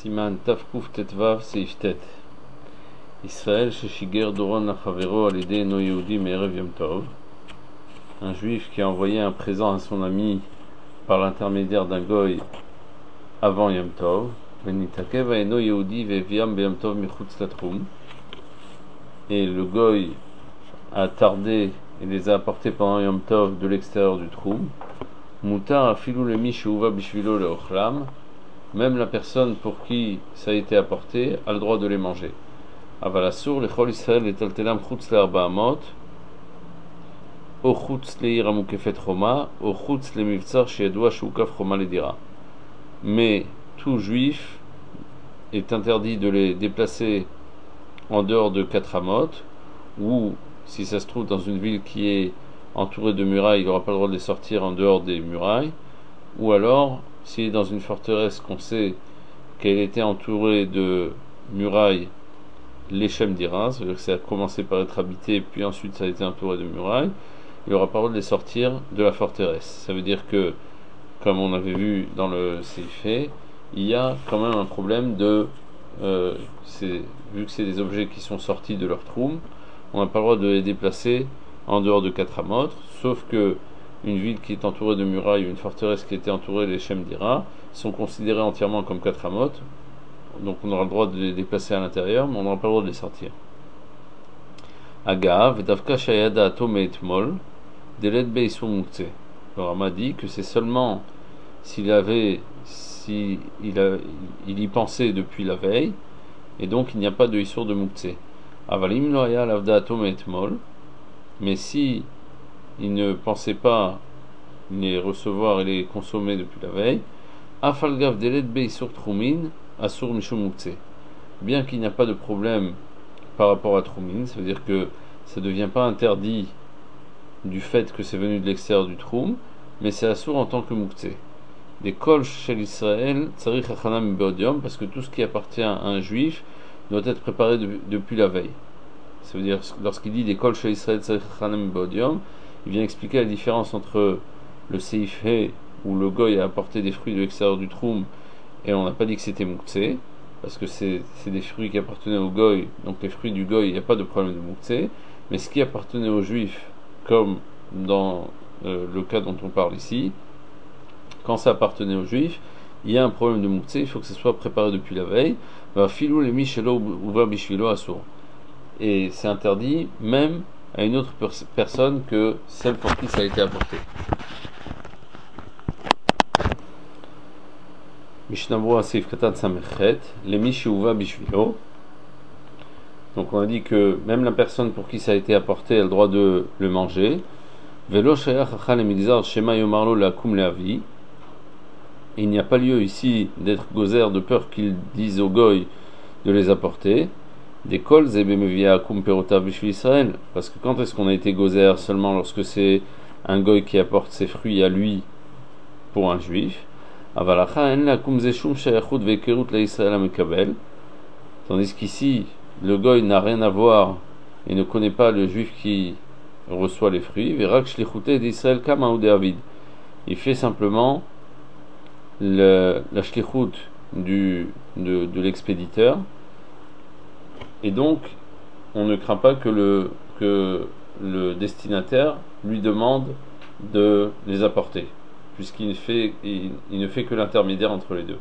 Siman Tafkouf Tetvav Seiftet Israël Sheshiger Doron Lachavero Alide No Yehudi Me'erev Yom Tov. Un juif qui a envoyé un présent à son ami par l'intermédiaire d'un goy avant Yom Tov. Venitakev Aeno Yehudi Veviam Beyom Tov Michutz Latrum. Et le goy a tardé et les a apportés pendant Yom Tov de l'extérieur du Troum. Mutar Afilou le Mishouva Bishvilo le Ochlam. Même la personne pour qui ça a été apporté a le droit de les manger. Avalasur, le Chol Israël et Taltelam Chutz le Arba Amot, O Chutz le Iramukefet Choma, O Chutz le Mivtsar Sheedoua Shoukaf Choma le Dira. Mais tout juif est interdit de les déplacer en dehors de 4 amot, ou si ça se trouve dans une ville qui est entourée de murailles, il n'aura pas le droit de les sortir en dehors des murailles, ou alors s'il est dans une forteresse qu'on sait qu'elle était entourée de murailles, l'Echem d'Ira, c'est-à-dire que ça a commencé par être habité, puis ensuite ça a été entouré de murailles, il n'aura pas le droit de les sortir de la forteresse. Ça veut dire que, comme on avait vu dans le Seifé, il y a quand même un problème de... vu que c'est des objets qui sont sortis de leur troum, on n'a pas le droit de les déplacer en dehors de 4 amot, sauf que une ville qui est entourée de murailles, une forteresse qui était entourée des Shem d'Ira, sont considérées entièrement comme 4 amot, donc on aura le droit de les déplacer à l'intérieur, mais on n'aura pas le droit de les sortir. Agav, Davka Shayada Atome Etmol, Delet Beisou Moukse. Le Rama dit que c'est seulement s'il y pensait depuis la veille, et donc il n'y a pas de Issour de Moukse. Avalim Loaya Lavda Atome Etmol, mais si il ne pensait pas les recevoir et les consommer depuis la veille, Afalgav Delet Beisur Trumin, Asur Mishum Mukse. Bien qu'il n'y a pas de problème par rapport à Trumin, ça veut dire que ça ne devient pas interdit du fait que c'est venu de l'extérieur du Troum, mais c'est Asur en tant que Mukse. Des kol chez l'Israël, Tsarich Achanam Beodium, parce que tout ce qui appartient à un juif doit être préparé depuis la veille. Ça veut dire, lorsqu'il dit des kol chez l'Israël, Tsarich Achanam Beodium, il vient expliquer la différence entre le Seifé, où le goy a apporté des fruits de l'extérieur du Troum, et on n'a pas dit que c'était Mouktsé, parce que c'est des fruits qui appartenaient au goy, donc les fruits du goy, il n'y a pas de problème de Mouktsé, mais ce qui appartenait aux juifs, comme dans le cas dont on parle ici, quand ça appartenait aux juifs, il y a un problème de Mouktsé, il faut que ce soit préparé depuis la veille, va filou les michelo ouva bishvilo assour. Et c'est interdit même à une autre personne que celle pour qui ça a été apporté. Mishnabro Asif Katan Samechet, les Mishouva Bishvilo. Donc on a dit que même la personne pour qui ça a été apporté a le droit de le manger. Velo Shayach Achal Emilzar Shema Yomarlo Lakum Leavi. Il n'y a pas lieu ici d'être gozer de peur qu'ils disent au goy de les apporter. Des kol Zebemevia Akum Perota Bishvil Israël. Parce que quand est-ce qu'on a été gozer? Seulement lorsque c'est un goy qui apporte ses fruits à lui pour un juif. Tandis qu'ici le goy n'a rien à voir et ne connaît pas le juif qui reçoit les fruits. Il fait simplement la shlichut de l'expéditeur, et donc on ne craint pas que le destinataire lui demande de les apporter, puisqu'il ne fait que l'intermédiaire entre les deux.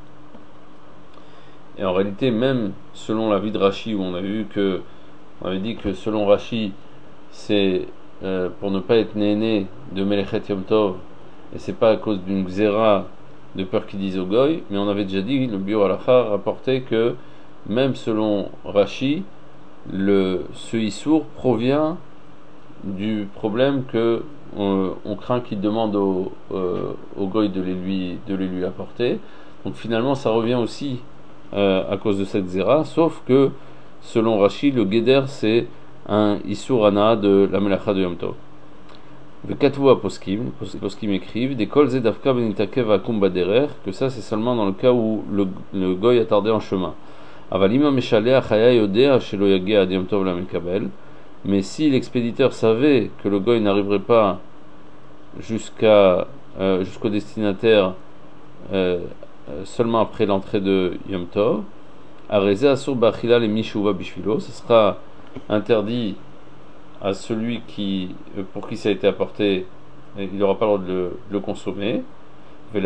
Et en réalité, même selon la vie de Rashi, où on avait dit que selon Rashi, c'est pour ne pas être néné de Melechet Yom Tov, et c'est pas à cause d'une xéra de peur qu'ils disent au goy, mais on avait déjà dit, le Biur Halacha rapportait que même selon Rashi, ce Issour provient du problème que on craint qu'il demande au goy de les lui apporter. Donc finalement ça revient aussi à cause de cette zéra, sauf que selon Rashi, le Geder c'est un Issour Ana de la Melacha de Yom Tov. Vekatvu Poskim écrivent des kol zedavka benitakev akum baderer, que ça c'est seulement dans le cas où le goy a tardé en chemin. Avalima meshaleh achaya yodea shelo yageh ad Yom Tov la mekabel. Mais si l'expéditeur savait que le goy n'arriverait pas jusqu'au destinataire seulement après l'entrée de Yom Tov. Arezé asur bachila le mishuva bishvilo, ce sera interdit à celui pour qui ça a été apporté, il n'aura pas le droit de le consommer. Il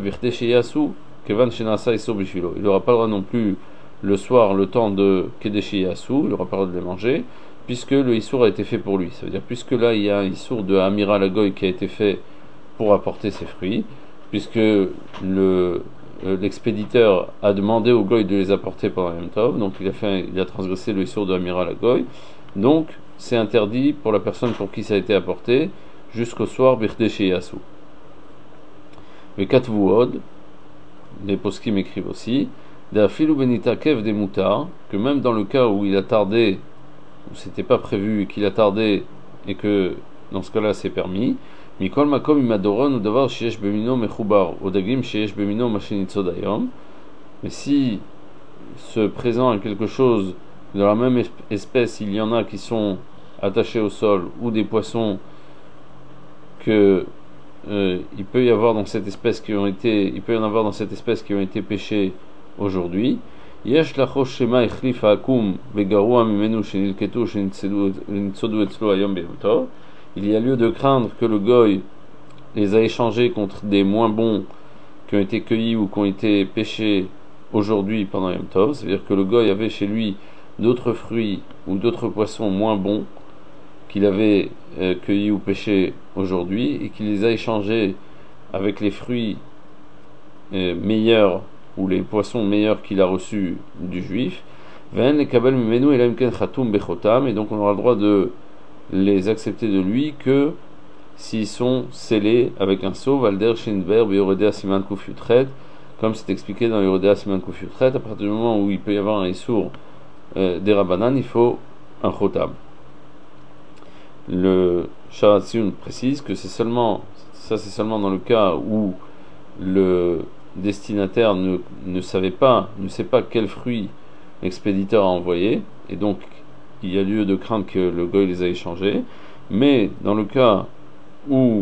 n'aura pas le droit non plus le soir, le temps de Kedeshi Yasu, il n'aura pas le droit de les manger, puisque le Issour a été fait pour lui. Ça veut dire, puisque là il y a un Issour de Amira Lagoy qui a été fait pour apporter ses fruits, puisque l'expéditeur a demandé au Goy de les apporter pendant Yom Tov, donc il a transgressé le Issour de Amira Lagoy, donc c'est interdit pour la personne pour qui ça a été apporté jusqu'au soir Birdeshi Yasu. Les Katvuod, les poskim écrivent aussi, que même dans le cas où il a tardé, où c'était pas prévu et qu'il a tardé, et que dans ce cas-là c'est permis, Mikol Makom Imadoron ou d'avoir Sheesh Bemino Mechubar, Odagim Sheesh Bemino Machinitsodayom, mais si se présente quelque chose de la même espèce, il y en a qui sont attachés au sol, ou des poissons que il peut y avoir dans cette espèce qui ont été pêchés aujourd'hui. Il y a lieu de craindre que le goy les a échangés contre des moins bons qui ont été cueillis ou qui ont été pêchés aujourd'hui pendant Yom Tov. C'est-à-dire que le goy avait chez lui d'autres fruits ou d'autres poissons moins bons qu'il avait cueillis ou pêchés aujourd'hui et qu'il les a échangés avec les fruits meilleurs ou les poissons meilleurs qu'il a reçus du juif. Et donc on aura le droit de les accepter de lui que s'ils sont scellés avec un sceau, Valder Shinver Yoredea Siman Kuf Yutret, comme c'est expliqué dans Yoredea Siman Kuf Yutret. À partir du moment où il peut y avoir un issour des Rabbanan, il faut un chotam. Le Sharatzion précise que c'est seulement dans le cas où le destinataire ne sait pas quel fruit l'expéditeur a envoyé, et donc il y a lieu de craindre que le goy les a échangés. Mais dans le cas où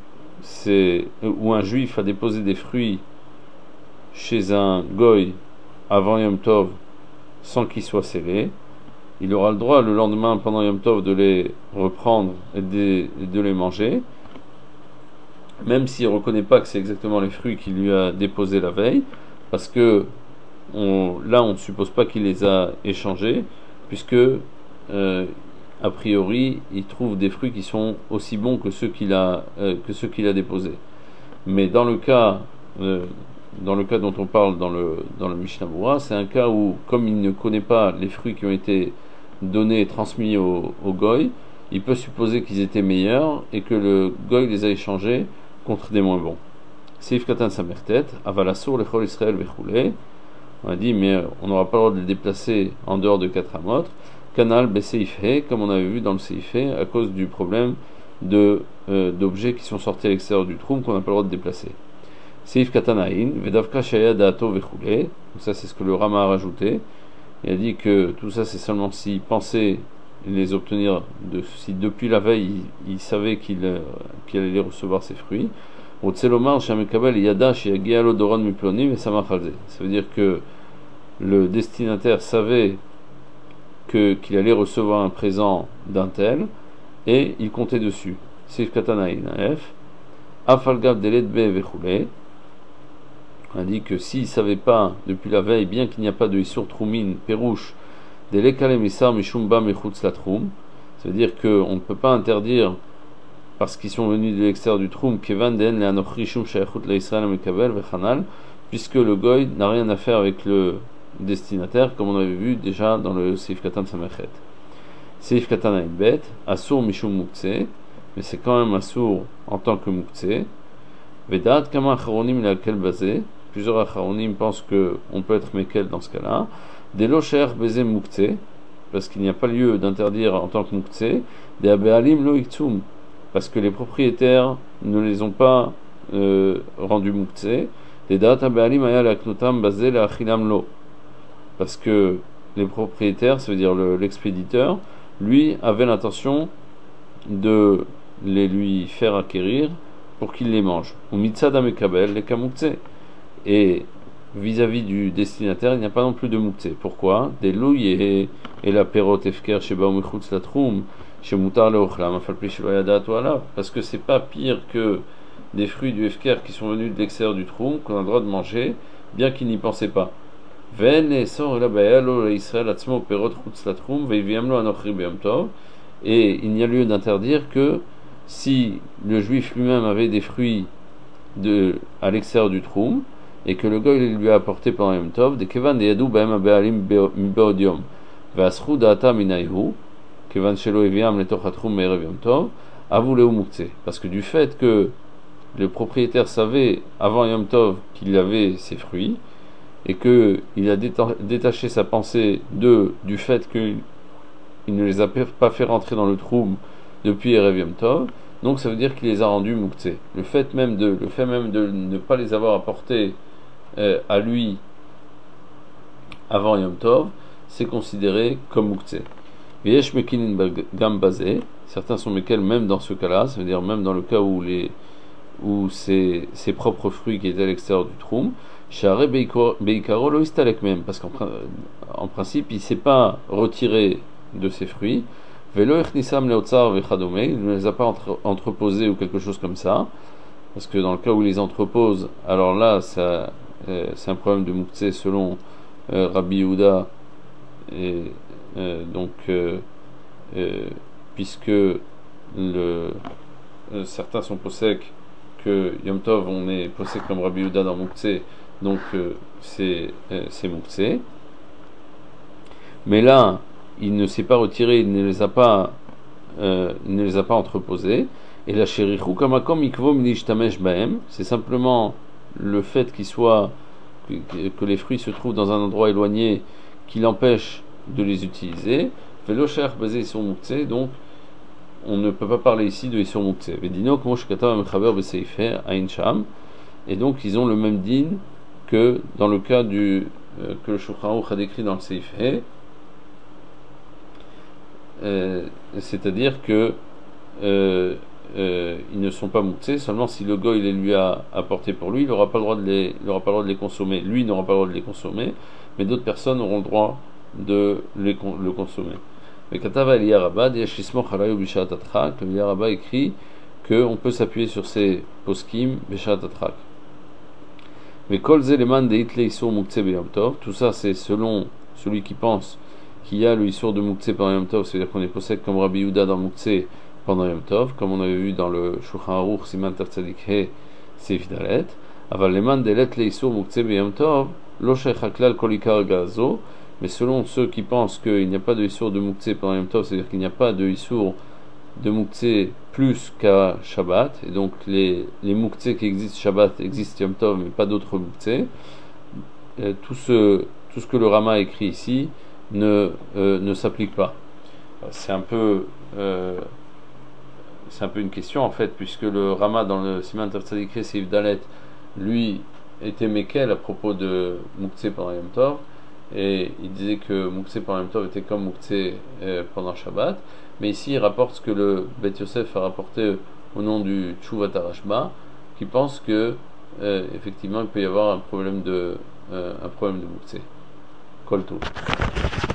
un juif a déposé des fruits chez un goy avant Yom Tov sans qu'il soit scellé, il aura le droit le lendemain pendant Yom Tov de les reprendre et de les manger, même s'il ne reconnaît pas que c'est exactement les fruits qu'il lui a déposés la veille, parce que on ne suppose pas qu'il les a échangés, puisque a priori il trouve des fruits qui sont aussi bons que ceux qu'il a déposés. Mais dans le cas dont on parle dans le Mishnah Berurah, c'est un cas où, comme il ne connaît pas les fruits qui ont été donnés et transmis au goy, il peut supposer qu'ils étaient meilleurs et que le goy les a échangés contre des moins bons. Seif Katan Samertet, Avalasur Lechol Israël Vechoulé. On a dit, mais on n'aura pas le droit de les déplacer en dehors de 4 amot. Canal Beseifhe, comme on avait vu dans le Seifhe, à cause du problème d'objets qui sont sortis à l'extérieur du troum qu'on n'a pas le droit de déplacer. Seif Katanaïn, Vedavka Shaya Daato Vechoulé. Donc ça, c'est ce que le Rama a rajouté. Il a dit que tout ça, c'est seulement s'il pensait les obtenir, si depuis la veille il savait qu'il allait recevoir ses fruits. Ça veut dire que le destinataire savait qu'il allait recevoir un présent d'un tel et il comptait dessus. On a dit que s'il ne savait pas depuis la veille, bien qu'il n'y a pas de Isur Troumin, Perouche, ça veut dire qu'on ne peut pas interdire parce qu'ils sont venus de l'extérieur du Troum, puisque le Goy n'a rien à faire avec le destinataire, comme on avait vu déjà dans le Seif Katan Samachet. Seif Katan Aïnbet, Asur Mishum Mukse, mais c'est quand même Asur en tant que Mukse. Vedat Kama Acharonim laquelle basé, plusieurs Acharonim pensent qu'on peut être Mekel dans ce cas-là. Delo Sher Bezé Mukse, parce qu'il n'y a pas lieu d'interdire en tant que Mukse, des Abealim Lo Iktsum, parce que les propriétaires ne les ont pas rendus Mukse, des dates Abealim Aya Laknotam Bazé La Achilam Lo, parce que les propriétaires, ça veut dire l'expéditeur, lui avait l'intention de les lui faire acquérir pour qu'il les mange. Ou Mitzad Amekabel, les Kamukse. Et vis-à-vis du destinataire, il n'y a pas non plus de mouktsé. Pourquoi? Des louilles et la perot efker chez Baumechutz la troum, chez Moutar le Ochlam, parce que c'est pas pire que des fruits du efker qui sont venus de l'extérieur du troum, qu'on a le droit de manger, bien qu'ils n'y pensaient pas. Et il n'y a lieu d'interdire que si le juif lui-même avait des fruits à l'extérieur du troum, et que le goy lui a apporté pendant Yom Tov, des kevan de yadou baem abealim mibeodium, ve'asru da'ata minayhu, kevan shelo eviam letoch hatroum me'erev Yom Tov, avuleu muktzeh. Parce que du fait que le propriétaire savait avant Yom Tov qu'il avait ses fruits, et qu'il a détaché sa pensée du fait qu'il ne les a pas fait rentrer dans le troum depuis Erev Yom Tov, donc ça veut dire qu'il les a rendus muktzeh. Le fait même de ne pas les avoir apportés à lui avant Yom Tov, c'est considéré comme muktzeh. V'yesh mekinin gam bazé, certains sont mesquels même dans ce cas-là, ça veut dire même dans le cas où c'est ses propres fruits qui étaient à l'extérieur du troum, share beikaro lo istalek même, parce qu'en principe il ne s'est pas retiré de ses fruits, velo echnisam leotzar vechadome, il ne les a pas entreposés ou quelque chose comme ça, parce que dans le cas où il les entrepose, alors là c'est un problème de muktzeh selon Rabbi Yehuda, et puisque certains sont possèques que Yom Tov on est possèque comme Rabbi Yehuda dans muktzeh, donc c'est muktzeh. Mais là, il ne s'est pas retiré, il ne les a pas entreposés. Et la sherichou kamakom ikvo minishtamesh baem, c'est simplement le fait que les fruits se trouvent dans un endroit éloigné qui l'empêche de les utiliser. Velo sher basé sur muktzeh, donc on ne peut pas parler ici de Isur muktzeh. Vedinok mosh katav mechaber beseifer ain sham, et donc ils ont le même din que dans le cas que le Shulchan Aruch a décrit dans le Seifeh, c'est-à-dire que ils ne sont pas muktzeh, seulement si le goy les lui a apportés pour lui, il n'aura pas le droit de les consommer. Lui n'aura pas le droit de les consommer, mais d'autres personnes auront le droit de le consommer. Mais Katava Eliyarabba, Yashismo Chalayu Bishat Atrak, le Eliyarabba écrit qu'on peut s'appuyer sur ces poskim Bishat Atrak. Mais Kol Zeleman de Hitle Isur Muktzeh B'Yom Tov, tout ça c'est selon celui qui pense qu'il y a le Isur de Muktzeh pendant Yom Tov, c'est-à-dire qu'on est possède comme Rabbi Yehuda dans Muktzeh pendant Yom Tov, comme on avait vu dans le Shulchan Aruch Siman Tzadik He Seif Dalet. Aval Leman de Hitle Isur Muktzeh B'Yom Tov, Lo Sheikh Haklal Kolikar Gazo. Mais selon ceux qui pensent qu'il n'y a pas de Issour de Muktzeh pendant Yom Tov, c'est-à-dire qu'il n'y a pas de Issour de Muktzeh plus qu'à Shabbat, et donc les Muktzeh qui existent Shabbat existent Yom Tov, mais pas d'autres Muktzeh, tout ce que le Rama écrit ici ne s'applique pas. C'est un peu une question en fait, puisque le Rama dans le Siman Tzadik Seif Dalet, lui, était Mekel à propos de Muktzeh pendant Yom Tov, et il disait que Muktzeh pendant Yom Tov était comme Muktzeh pendant Shabbat, mais ici il rapporte ce que le Bet Yosef a rapporté au nom du Tshuvat Rashba, qui pense que effectivement il peut y avoir un problème de Muktzeh. Kol Tov.